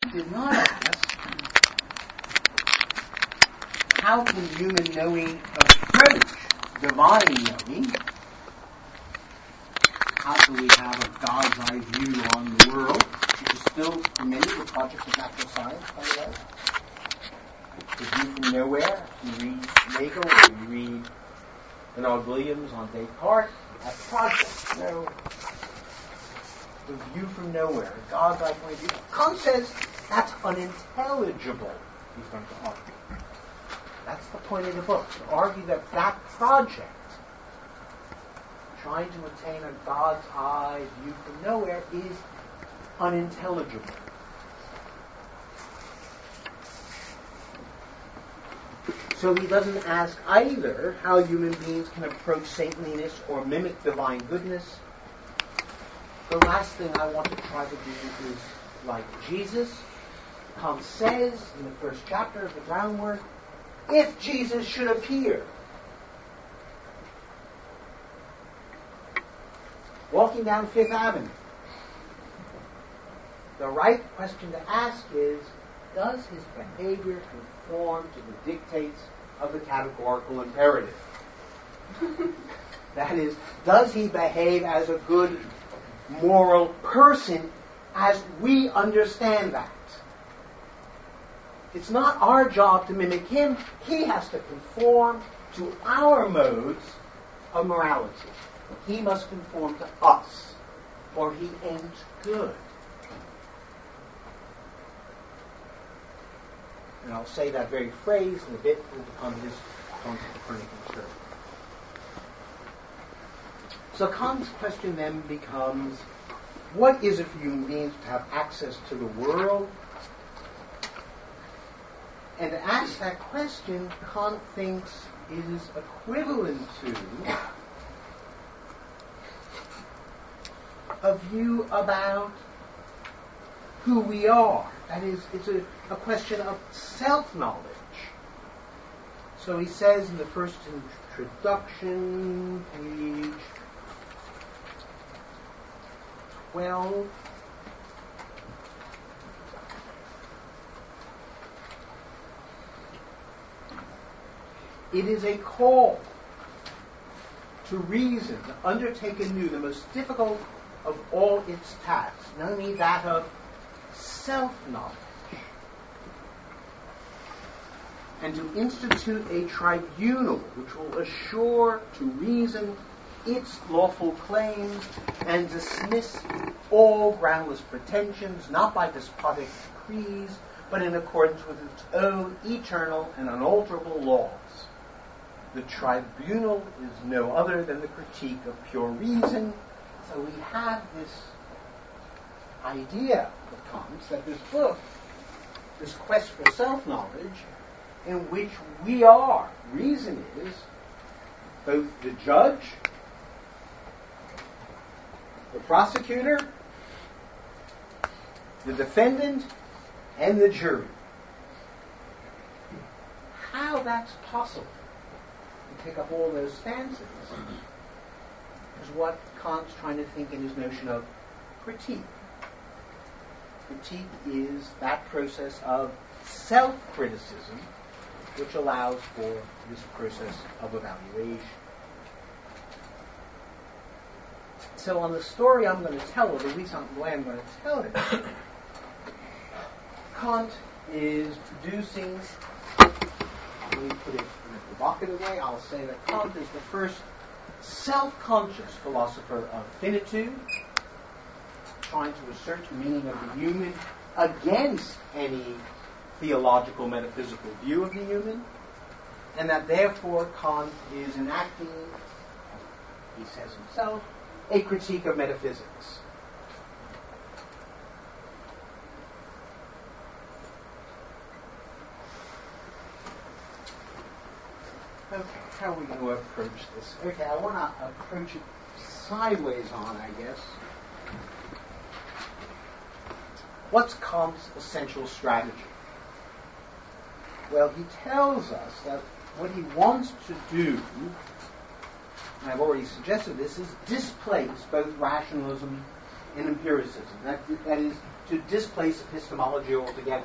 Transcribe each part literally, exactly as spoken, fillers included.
Kant did not ask, how can human knowing approach divine knowing? How can we have a God's eye view on the world, which is still, for many, the project of natural science, by the way? The view from nowhere. You read Nagel, or you read Bernard Williams on Descartes, a project, you know, the view from nowhere, a God's eye point of view. Kant says that's unintelligible, he's going to argue. That's the point of the book, to argue that that project, trying to attain a God's eye view from nowhere, is unintelligible. So he doesn't ask either how human beings can approach saintliness or mimic divine goodness. The last thing I want to try to do is like Jesus. Kant says in the first chapter of the groundwork, if Jesus should appear, walking down Fifth Avenue, the right question to ask is, does his behavior conform to the dictates of the categorical imperative? That is, does he behave as a good moral person as we understand that? It's not our job to mimic him. He has to conform to our modes of morality. He must conform to us, or he ain't good. And I'll say that very phrase in a bit will become his Copernican church. So Kant's question then becomes, what is it for human beings to have access to the world? And to ask that question, Kant thinks is equivalent to a view about who we are. That is, it's a, a question of self-knowledge. So he says in the first introduction, page twelve, it is a call to reason, to undertake anew the most difficult of all its tasks, namely that of self-knowledge, and to institute a tribunal which will assure to reason its lawful claims and dismiss all groundless pretensions, not by despotic decrees, but in accordance with its own eternal and unalterable laws. The tribunal is no other than the critique of pure reason. So we have this idea of Kant's that this book, this quest for self-knowledge, in which we are, reason is, both the judge, the prosecutor, the defendant, and the jury. How that's possible to pick up all those stances is what Kant's trying to think in his notion of critique. Critique is that process of self-criticism which allows for this process of evaluation. So on the story I'm going to tell, or the reason why I'm going to tell it, Kant is producing, let me put it in a provocative way, I'll say that Kant is the first self-conscious philosopher of finitude, trying to assert the meaning of the human against any theological metaphysical view of the human, and that therefore Kant is enacting, he says himself, a critique of metaphysics. Okay, how are we going to approach this? Okay, I want to approach it sideways on, I guess. What's Kant's essential strategy? Well, he tells us that what he wants to do, and I've already suggested this, is displace both rationalism and empiricism. That, that is, to displace epistemology altogether.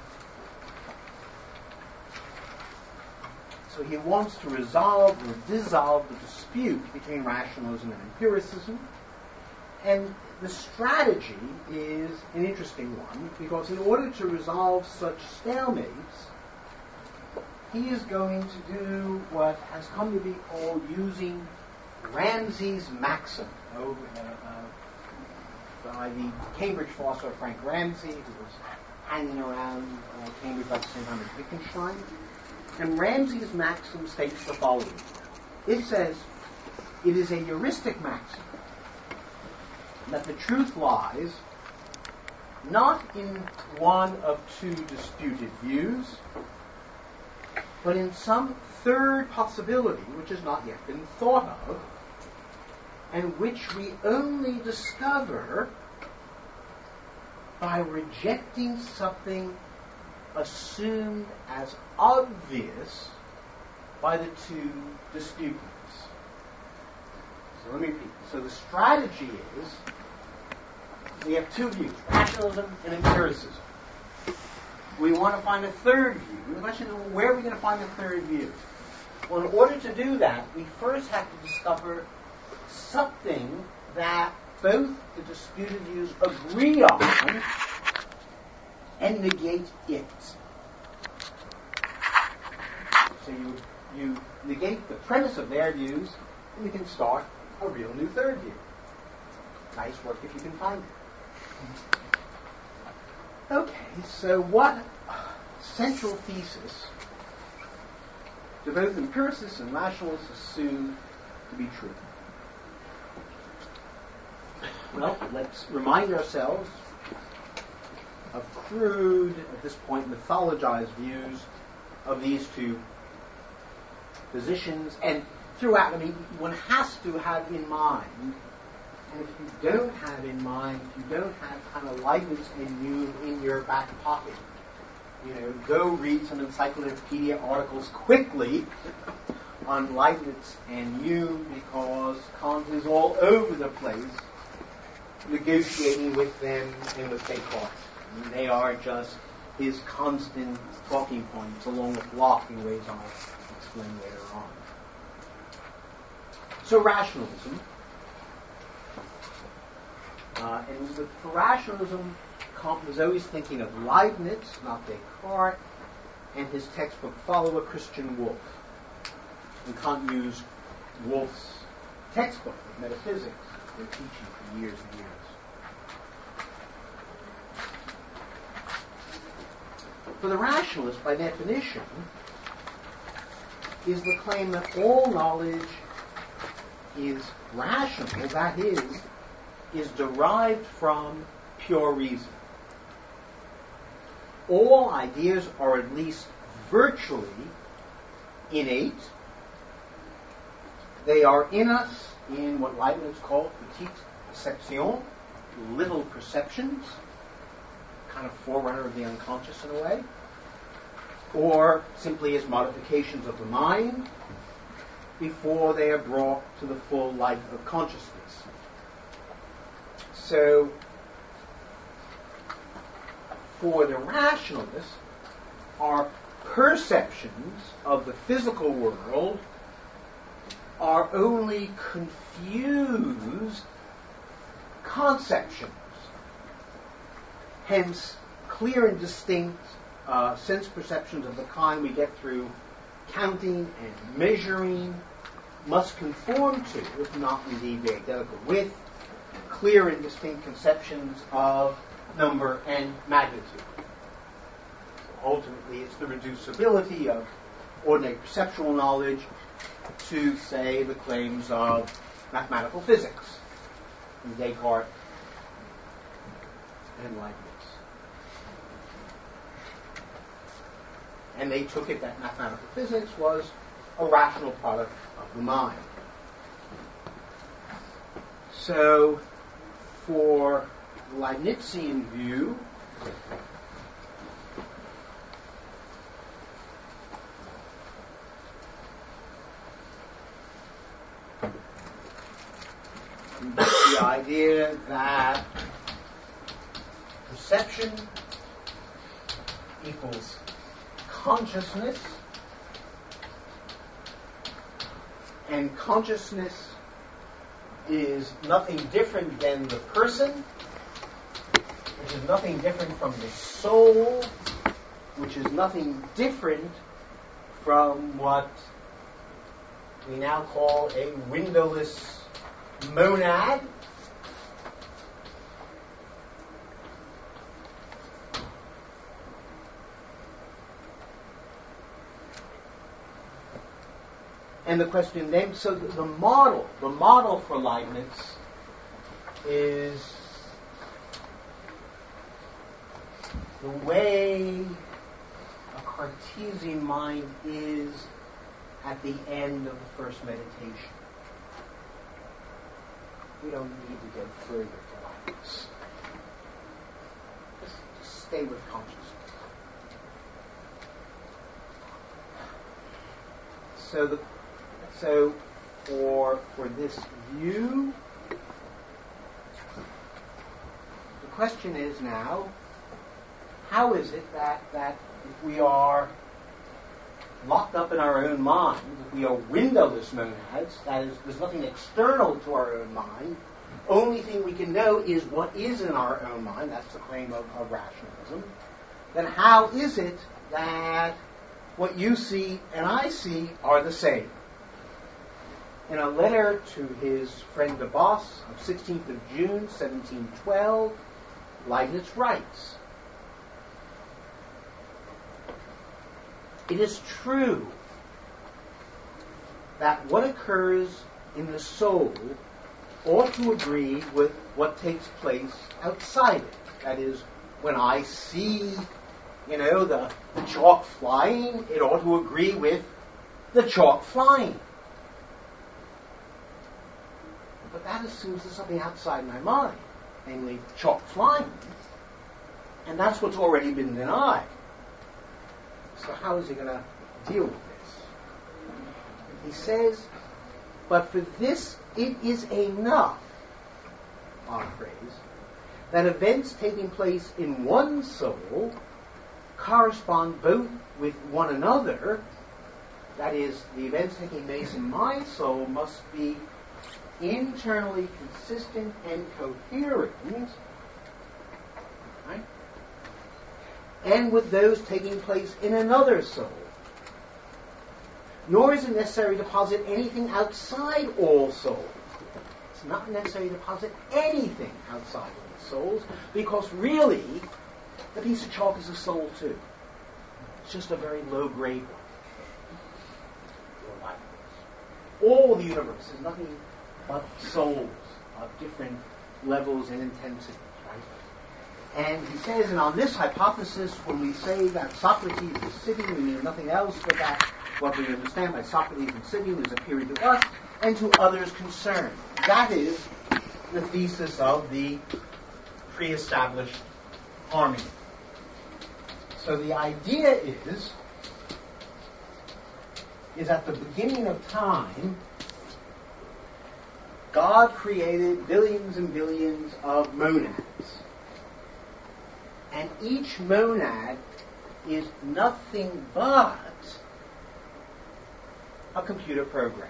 So he wants to resolve or dissolve the dispute between rationalism and empiricism. And the strategy is an interesting one, because in order to resolve such stalemates, he is going to do what has come to be called using Ramsey's maxim, over, uh, uh, by the Cambridge philosopher Frank Ramsey, who was hanging around uh, Cambridge about the same time as Wittgenstein. And Ramsey's maxim states the following. It says, it is a heuristic maxim that the truth lies not in one of two disputed views, but in some third possibility which has not yet been thought of, and which we only discover by rejecting something assumed as obvious by the two disputants. So let me repeat. So the strategy is, we have two views, rationalism and empiricism. We want to find a third view. The question is, well, where are we going to find the third view? Well, in order to do that, we first have to discover something that both the disputed views agree on and negate it. So you, you negate the premise of their views, and you can start a real new third view. Nice work if you can find it. Okay, so what central thesis do both empiricists and rationalists assume to be true? Well, let's remind ourselves of crude, at this point, mythologized views of these two positions. And throughout, I mean, one has to have in mind, and if you don't have in mind, if you don't have kind of Leibniz and Hume in your back pocket, you know, go read some encyclopedia articles quickly on Leibniz and Hume, because Kant is all over the place negotiating with them and with Descartes. I mean, they are just his constant talking points, along with Locke in ways I'll explain later on. So rationalism. Uh, and with, for rationalism, Kant was always thinking of Leibniz, not Descartes, and his textbook follower, Christian Wolff. And Kant used Wolff's textbook of metaphysics for teaching for years and years. For the rationalist, by definition, is the claim that all knowledge is rational, that is, is derived from pure reason. All ideas are at least virtually innate. They are in us in what Leibniz called petite perception, little perceptions, kind of forerunner of the unconscious in a way, or simply as modifications of the mind before they are brought to the full light of consciousness. So, for the rationalists, our perceptions of the physical world are only confused conceptions. Hence, clear and distinct uh, sense perceptions of the kind we get through counting and measuring must conform to, if not indeed be identical with, clear and distinct conceptions of number and magnitude. Ultimately, it's the reducibility of ordinary perceptual knowledge to, say, the claims of mathematical physics from Descartes and Leibniz. And they took it that mathematical physics was a rational product of the mind. So, for the Leibnizian view, the idea that perception equals consciousness, and consciousness is nothing different than the person, which is nothing different from the soul, which is nothing different from what we now call a windowless monad. And the question then, so the, the model, the model for Leibniz is the way a Cartesian mind is at the end of the first meditation. We don't need to go further to Leibniz. Just, just stay with consciousness. So the So for for this view, the question is now, how is it that, that if we are locked up in our own mind, if we are windowless monads, that is, there's nothing external to our own mind, only thing we can know is what is in our own mind, that's the claim of, of rationalism, then how is it that what you see and I see are the same? In a letter to his friend de Bos of sixteenth of June, seventeen twelve, Leibniz writes, "It is true that what occurs in the soul ought to agree with what takes place outside it. That is, when I see, you know, the, the chalk flying, it ought to agree with the chalk flying. But that assumes there's something outside my mind, namely chalk flying, and that's what's already been denied. So how is he going to deal with this? He says, but for this it is enough, on phrase, that events taking place in one soul correspond both with one another. That is, the events taking place in my soul must be internally consistent and coherent, right? And with those taking place in another soul. Nor is it necessary to posit anything outside all souls. It's not necessary to posit anything outside all souls, because really, the piece of chalk is a soul too. It's just a very low-grade one. All the universe is nothing but souls of different levels and intensities, right? And he says, and on this hypothesis, when we say that Socrates is sitting, we mean nothing else but that what we understand by Socrates and sitting is appearing to us and to others concerned. That is the thesis of the pre-established harmony. So the idea is, is at the beginning of time, God created billions and billions of monads. And each monad is nothing but a computer program.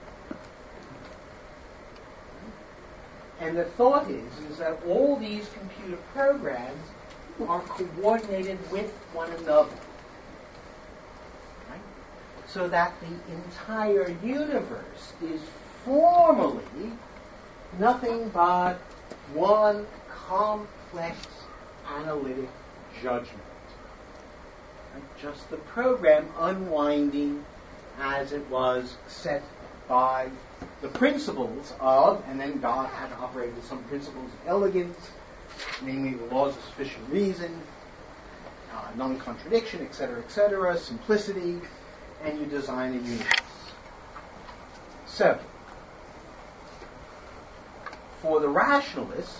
And the thought is, is that all these computer programs are coordinated with one another. Right? So that the entire universe is formally nothing but one complex analytic judgment. Right? Just the program unwinding as it was set by the principles of, and then God had to operate with some principles of elegance, namely the laws of sufficient reason, uh, non-contradiction, et cetera, et cetera, simplicity, and you design a universe. So, for the rationalist,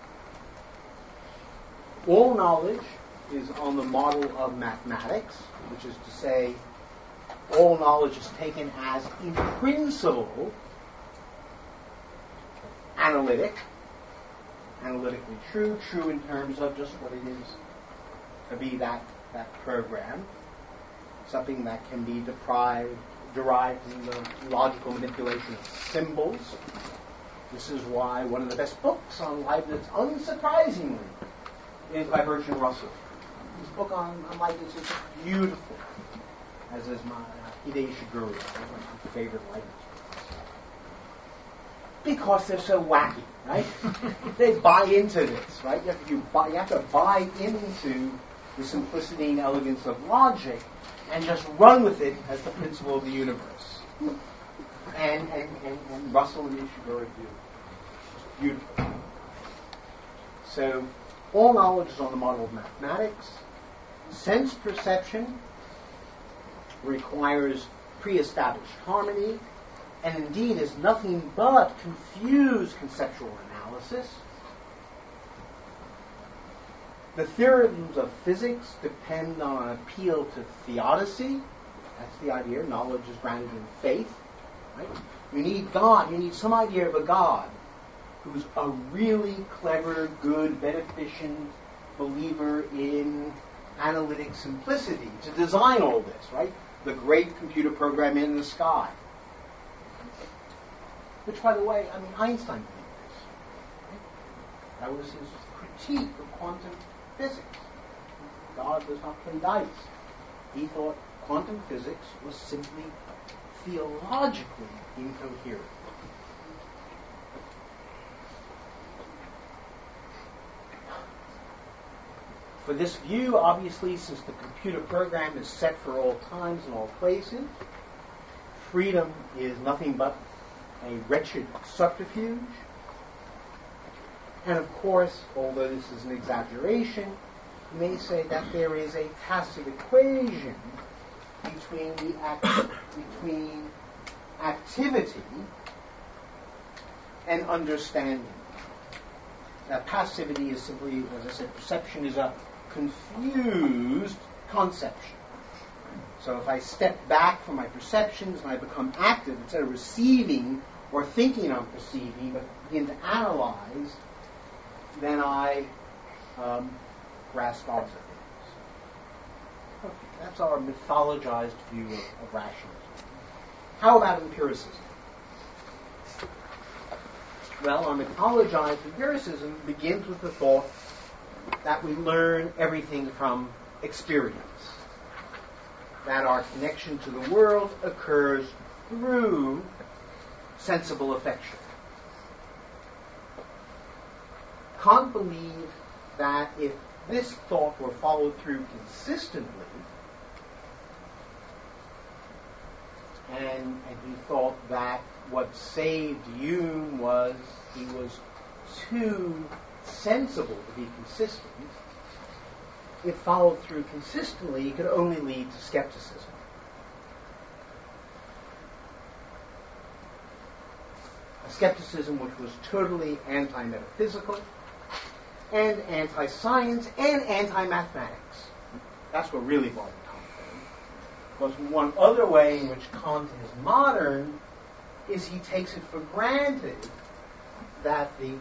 all knowledge is on the model of mathematics, which is to say, all knowledge is taken as, in principle, analytic, analytically true, true in terms of just what it is to be that, that program, something that can be deprived, derived from the logical manipulation of symbols. This is why one of the best books on Leibniz, unsurprisingly, is by Bertrand Russell. His book on, on Leibniz is beautiful, as is my uh, Hidei Shiguro, one of my favorite Leibniz books. Because they're so wacky, right? They buy into this, right? You have, to, you, buy, you have to buy into the simplicity and elegance of logic and just run with it as the principle of the universe. And, and, and, and Russell and Ishiguro do. It's beautiful. So, all knowledge is on the model of mathematics. Sense perception requires pre-established harmony, and indeed is nothing but confused conceptual analysis. The theorems of physics depend on an appeal to theodicy. That's the idea. Knowledge is grounded in faith. Right? You need God. You need some idea of a God who's a really clever, good, beneficent believer in analytic simplicity to design all this, right? The great computer program in the sky. Which, by the way, I mean, Einstein believed this. Right? That was his critique of quantum physics. God does not play dice. He thought quantum physics was simply theologically incoherent. For this view, obviously, since the computer program is set for all times and all places, freedom is nothing but a wretched subterfuge. And of course, although this is an exaggeration, you may say that there is a tacit equation between the act- between activity and understanding. Now, passivity is simply, as I said, perception is a confused conception. So if I step back from my perceptions and I become active, instead of receiving or thinking I'm perceiving, but begin to analyze, then I um, grasp onto things. Okay, that's our mythologized view of, of rationalism. How about empiricism? Well, our mythologized empiricism begins with the thought that we learn everything from experience, that our connection to the world occurs through sensible affection. Kant believed that if this thought were followed through consistently, and, and he thought that what saved Hume was he was too sensible to be consistent, if followed through consistently, it could only lead to skepticism. A skepticism which was totally anti-metaphysical and anti-science and anti-mathematics. That's what really bothered Kant. Because one other way in which Kant is modern is he takes it for granted that the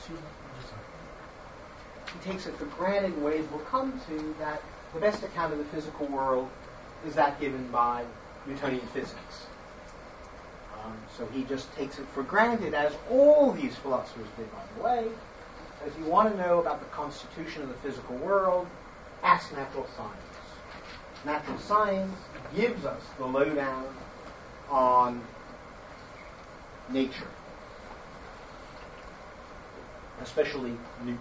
he takes it for granted in ways we'll come to that the best account of the physical world is that given by Newtonian physics. Um, so he just takes it for granted, as all these philosophers did, by the way. If you want to know about the constitution of the physical world, ask natural science. Natural science gives us the lowdown on nature, especially Newton.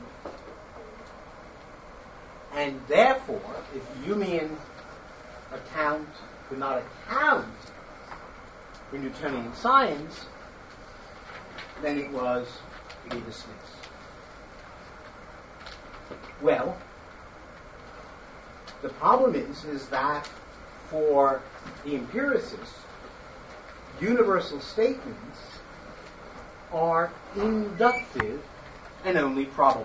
And therefore, if Humean account could not account for Newtonian science, then it was to be dismissed. Well, the problem is, is that for the empiricists, universal statements are inductive and only probable.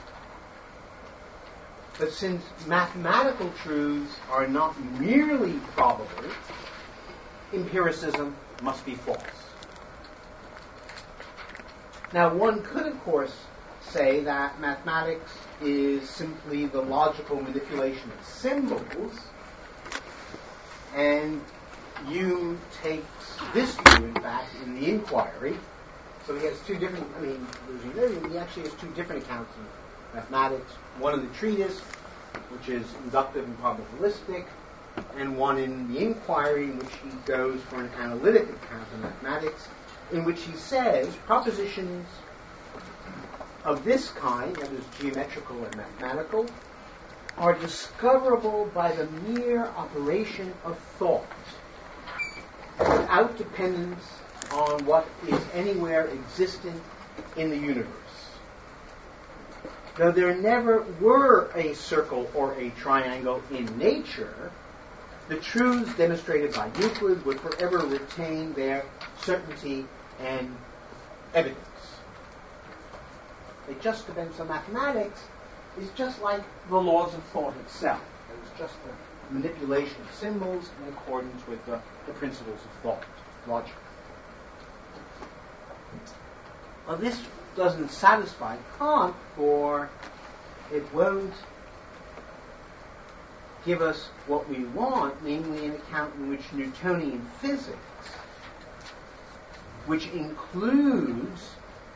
But since mathematical truths are not merely probable, empiricism must be false. Now, one could, of course, say that mathematics is simply the logical manipulation of symbols, and Hume takes this view, in fact, in the Inquiry. So he has two different, I mean, as you know, he actually has two different accounts of mathematics. One in the treatise, which is inductive and probabilistic, and one in the Inquiry, in which he goes for an analytic account of mathematics, in which he says propositions of this kind, that is geometrical and mathematical, are discoverable by the mere operation of thought, without dependence on what is anywhere existent in the universe. Though there never were a circle or a triangle in nature, the truths demonstrated by Euclid would forever retain their certainty and evidence. The just depends on mathematics is just like the laws of thought itself. It's just the manipulation of symbols in accordance with the, the principles of thought, logic. Well, this doesn't satisfy Kant, for it won't give us what we want, namely an account in which Newtonian physics, which includes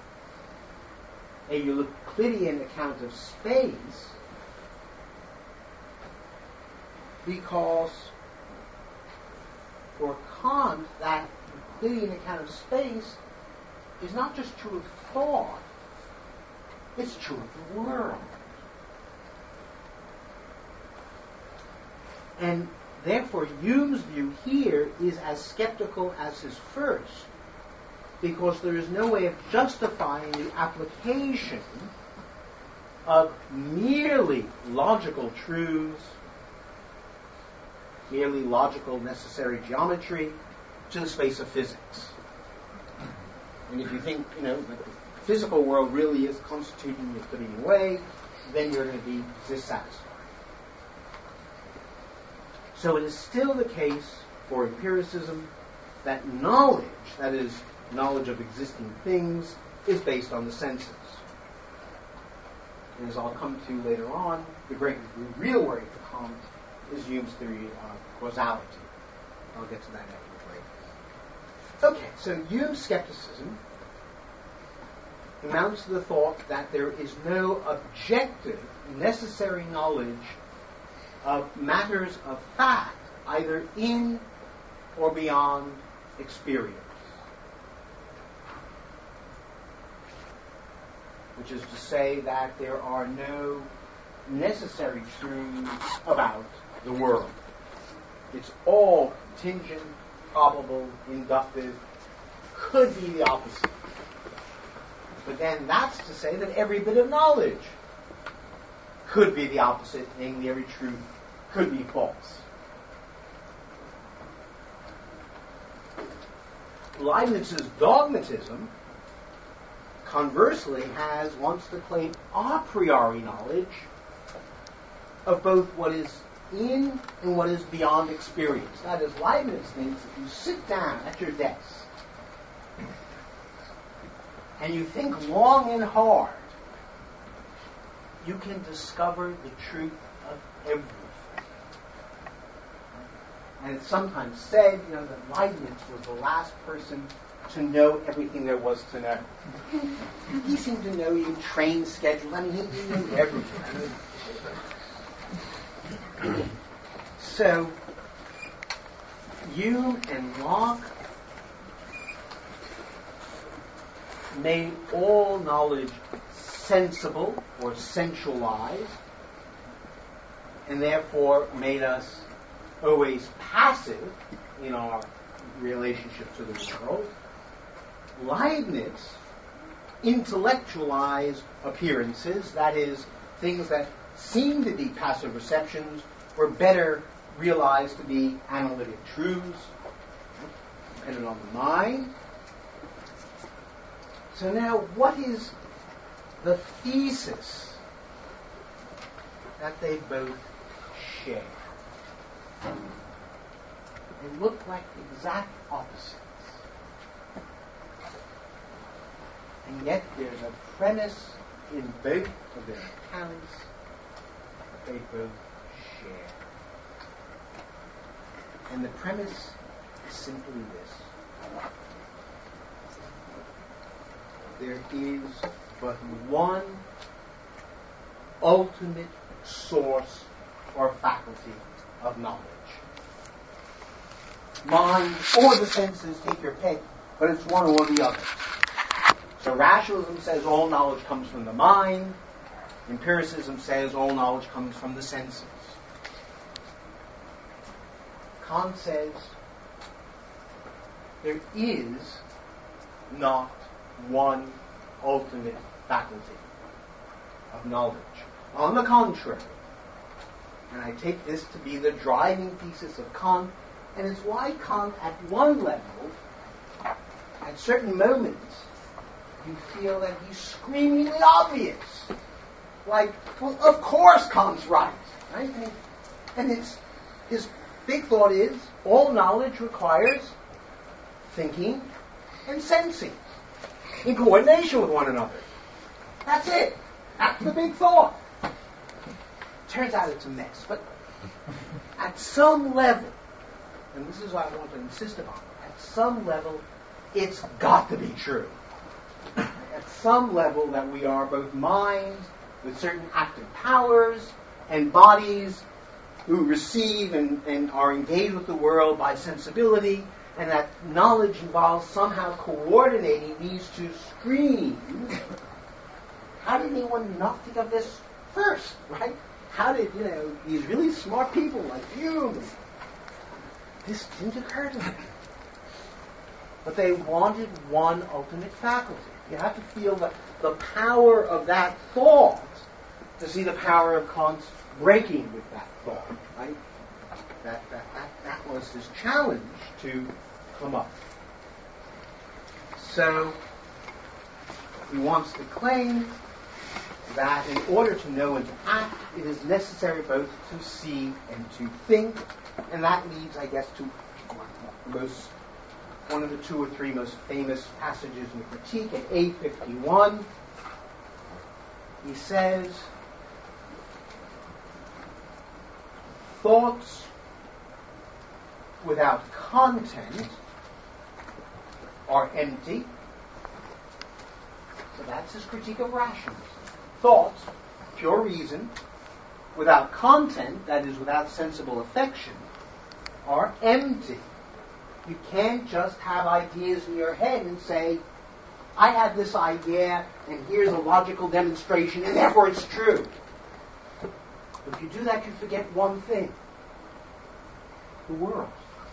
a Euclidean account of space, because for Kant, that Euclidean account of space is not just true of thought, it's true of the world. And therefore, Hume's view here is as skeptical as his first, because there is no way of justifying the application of merely logical truths, merely logical necessary geometry, to the space of physics. And if you think, you know, that the physical world really is constituted in a Euclidean way, then you're going to be dissatisfied. So it is still the case for empiricism that knowledge, that is, knowledge of existing things, is based on the senses. And as I'll come to later on, the great the real worry for Kant is Hume's theory of causality. I'll get to that after the break. Okay, so Hume's skepticism amounts to the thought that there is no objective, necessary knowledge of matters of fact, either in or beyond experience. Which is to say that there are no necessary truths about the world. It's all contingent, probable, inductive, could be the opposite. But then that's to say that every bit of knowledge could be the opposite, namely every truth could be false. Leibniz's dogmatism, conversely, has wants to claim a priori knowledge of both what is in and what is beyond experience. That is, Leibniz thinks if you sit down at your desk and you think long and hard, you can discover the truth of everything. And it's sometimes said, you know, that Leibniz was the last person to know everything there was to know. He seemed to know even train schedules. I mean, he knew everything. So, Hume and Locke made all knowledge sensible or sensualized, and therefore made us always passive in our relationship to the world. Leibniz intellectualized appearances, that is, things that seem to be passive receptions were better realized to be analytic truths, dependent on the mind. So now, what is the thesis that they both share? They look like exact opposites. And yet there's a premise in both of their accounts that they both share. And the premise is simply this. There is but one ultimate source or faculty of knowledge. Mind or the senses, take your pick, but it's one or the other. So rationalism says all knowledge comes from the mind. Empiricism says all knowledge comes from the senses. Kant says there is not one ultimate faculty of knowledge. On the contrary, and I take this to be the driving thesis of Kant, and it's why Kant, at one level, at certain moments, you feel that he's screamingly obvious. Like, well, of course Kant's right. Right? And, and his, his big thought is, all knowledge requires thinking and sensing in coordination with one another. That's it. That's the big thought. Turns out it's a mess. But at some level, and this is what I want to insist upon, at some level, it's got to be true. At some level that we are both minds with certain active powers and bodies who receive and, and are engaged with the world by sensibility, and that knowledge involves somehow coordinating these two streams. How did anyone not think of this first, right? How did, you know, these really smart people like you, this didn't occur to them. But they wanted one ultimate faculty. You have to feel the, the power of that thought to see the power of Kant's breaking with that thought, right? That, that, that, that was his challenge to come up. So, he wants to claim that in order to know and to act, it is necessary both to see and to think, and that leads, I guess, to most one of the two or three most famous passages in the Critique at A fifty-one. He says, thoughts without content are empty. So that's his critique of rationalism. Thoughts, pure reason, without content, that is, without sensible affection, are empty. You can't just have ideas in your head and say, I have this idea, and here's a logical demonstration, and therefore it's true. If you do that, you forget one thing. The world.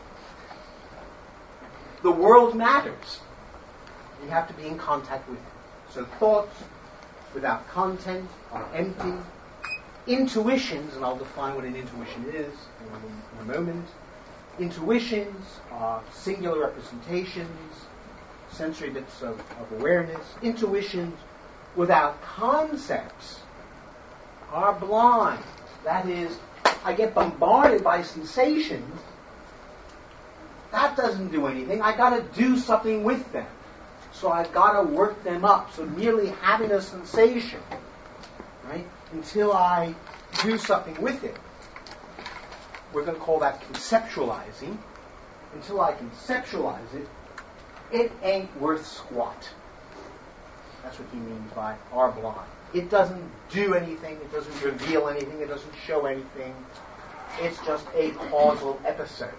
The world matters. You have to be in contact with it. So thoughts without content are empty. Intuitions, and I'll define what an intuition is in a moment. Intuitions are singular representations, sensory bits of, of awareness. Intuitions without concepts are blind. That is, I get bombarded by sensations. That doesn't do anything. I got to do something with them. So I've got to work them up. So merely having a sensation, right, until I do something with it, we're going to call that conceptualizing. Until I conceptualize it, it ain't worth squat. That's what he means by are blind. It doesn't do anything. It doesn't reveal anything. It doesn't show anything. It's just a causal episode.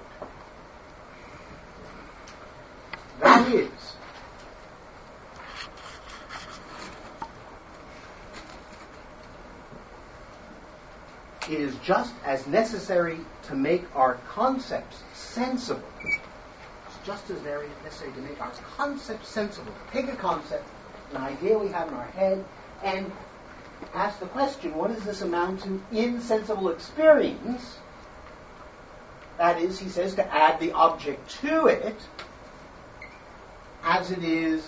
That is, it is just as necessary to make our concepts sensible. It's just as very necessary to make our concepts sensible. Take a concept, an idea we have in our head, and ask the question, what does this amount to in sensible experience? That is, he says, to add the object to it, as it is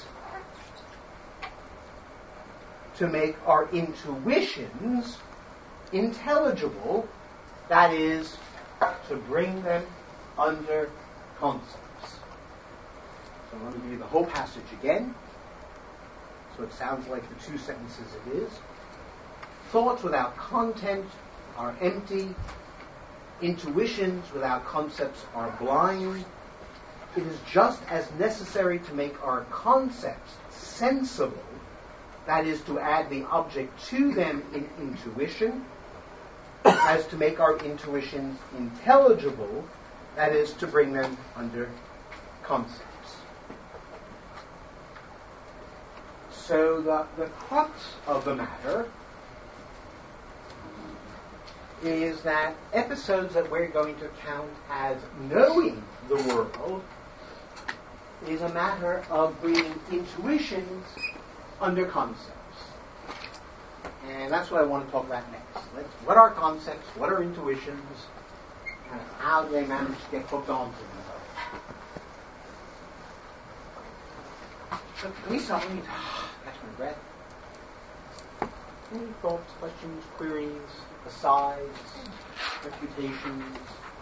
to make our intuitions intelligible, that is, to bring them under concepts. So let me give you the whole passage again. So it sounds like the two sentences it is. Thoughts without content are empty. Intuitions without concepts are blind. It is just as necessary to make our concepts sensible, that is, to add the object to them in intuition, as to make our intuitions intelligible, that is, to bring them under concepts. So the, the crux of the matter is that episodes that we're going to count as knowing the world is a matter of bringing intuitions under concepts. And that's what I want to talk about next. Let's, what are concepts? What are intuitions? And how do they manage to get hooked onto them? So can we start? Let me catch my breath. Any thoughts, questions, queries, asides, refutations?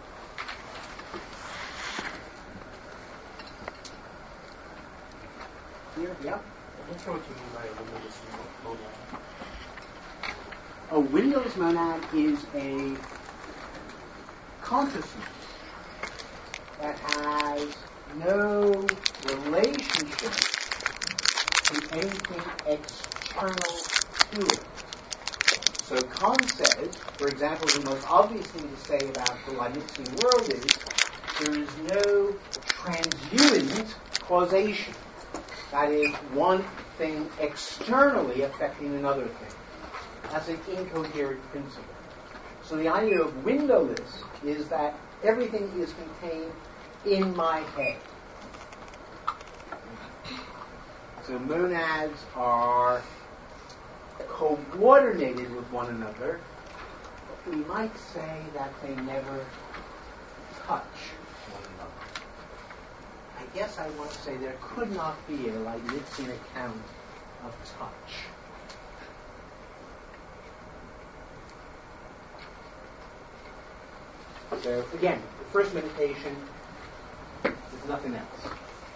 Here, yeah. I'm not sure what you mean by a Windows monad. A Windows monad is a consciousness that has no relationship to anything external to it. So Kant says, for example, the most obvious thing to say about the Leibnizian world is there is no transuent causation. That is, one thing externally affecting another thing. That's an incoherent principle. So the idea of windowless is that everything is contained in my head. So monads are coordinated with one another, but we might say that they never touch one another. I guess I want to say there could not be a Leibnizian account of touch. So again, the first meditation is nothing else.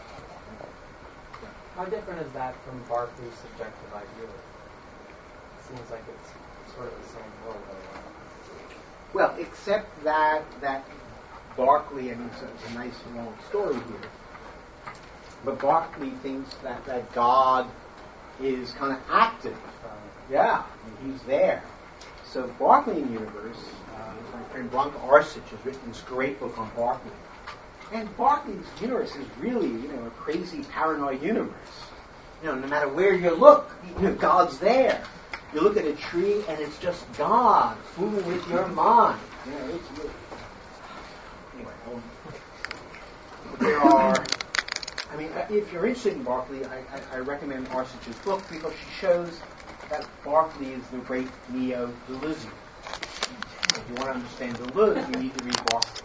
How different is that from Berkeley's subjective idealism? It seems like it's sort of the same world. Well, except that that Berkeley, I mean, it's a, it's a nice long story here, but Berkeley thinks that, that God is kind of active. Uh, yeah, I mean, he's there. So Berkeleyan universe, uh, my friend Blanca Arsic has written this great book on Berkeley. And Berkeley's universe is really, you know, a crazy, paranoid universe. You know, no matter where you look, you know, God's there. You look at a tree, and it's just God fooling with your mind. You know, it's really... Anyway, um, there are... I mean, if you're interested in Berkeley, I, I, I recommend Arsic's book because she shows that Berkeley is the great neo-Deleuzian. If you want to understand Deleuze, you need to read Berkeley.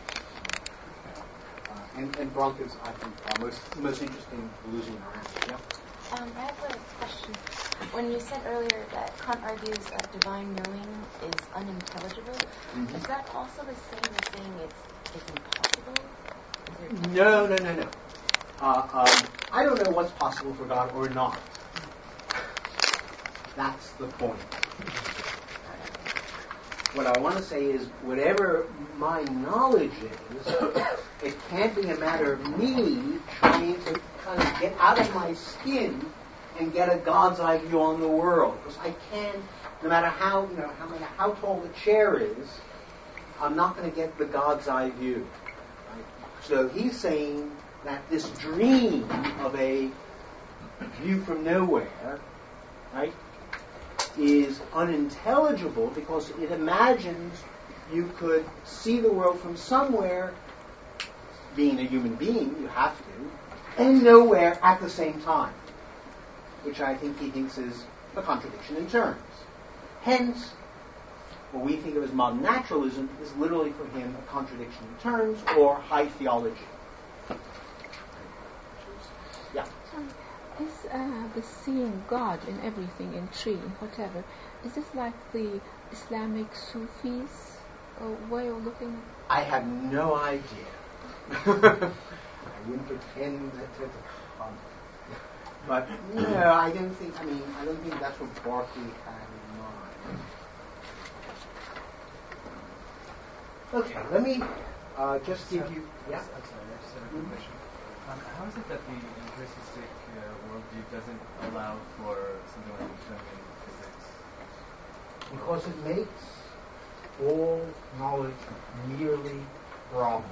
And, and Blanca is, I think, uh, most, the most interesting Deleuzian around. Yeah? Um, I have a question. When you said earlier that Kant argues that divine knowing is unintelligible, mm-hmm. is that also the same as saying it's, it's impossible? Is no, no, no, no. Uh, um, I don't know what's possible for God or not. That's the point. What I want to say is, whatever my knowledge is, it can't be a matter of me trying to kind of get out of my skin and get a God's eye view on the world. Because I can't, no matter how, you know, how, matter how tall the chair is, I'm not going to get the God's eye view. Right? So he's saying that this dream of a view from nowhere, right, is unintelligible because it imagines you could see the world from somewhere, being a human being, you have to, and nowhere at the same time, which I think he thinks is a contradiction in terms. Hence, what we think of as modern naturalism is literally for him a contradiction in terms or high theology. Yeah. Um, is uh, the seeing God in everything, in tree, in whatever, is this like the Islamic Sufis uh, way of looking? I have no idea. I wouldn't pretend to, to comment. But no, I don't think. I mean, I don't think that's what Berkeley had in mind. Okay, let me uh, just give you. Yeah. I'm sorry, I just have a quick question. Um, how is it that the empiricistic uh, worldview doesn't allow for something like determining physics? Because it makes all knowledge merely probable.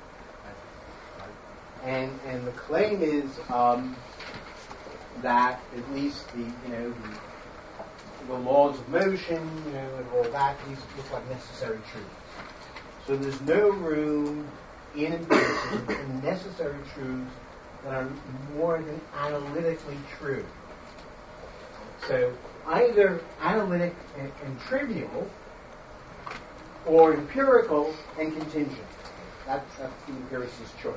And and the claim is um, that at least the you know the, the laws of motion, you know, and all that, these look like necessary truths. So there's no room in empiricism for necessary truths that are more than analytically true. So either analytic and, and trivial, or empirical and contingent. That's, that's the empiricist's choice.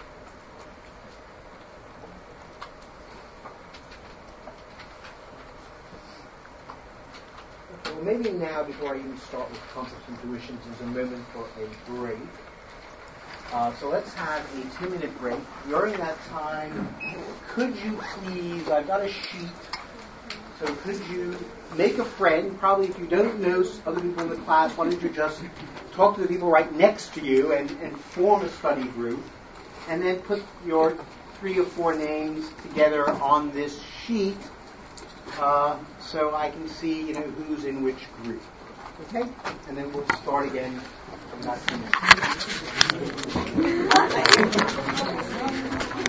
Okay, well, maybe now, before I even start with complex intuitions, there's a moment for a break. Uh, so let's have a two-minute break. During that time, could you please, I've got a sheet, so could you make a friend? Probably if you don't know other people in the class, why don't you just talk to the people right next to you and, and form a study group, and then put your three or four names together on this sheet uh, so I can see, you know, who's in which group. Okay? And then we'll start again from that point.